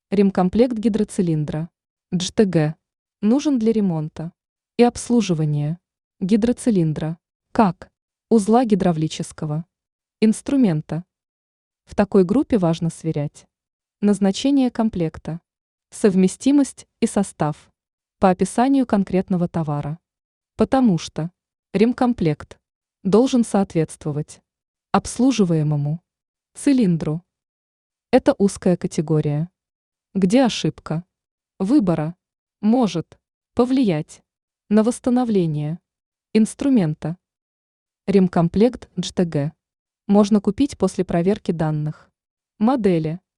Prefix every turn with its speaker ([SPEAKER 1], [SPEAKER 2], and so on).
[SPEAKER 1] Ремкомплект гидроцилиндра ДЖТГ нужен для ремонта и обслуживания гидроцилиндра как узла гидравлического инструмента. В такой группе важно сверять назначение комплекта, совместимость и состав по описанию конкретного товара, потому что ремкомплект должен соответствовать обслуживаемому цилиндру. Это узкая категория, где ошибка выбора может повлиять на восстановление инструмента. Ремкомплект ДЖТГ можно купить после проверки данных модели,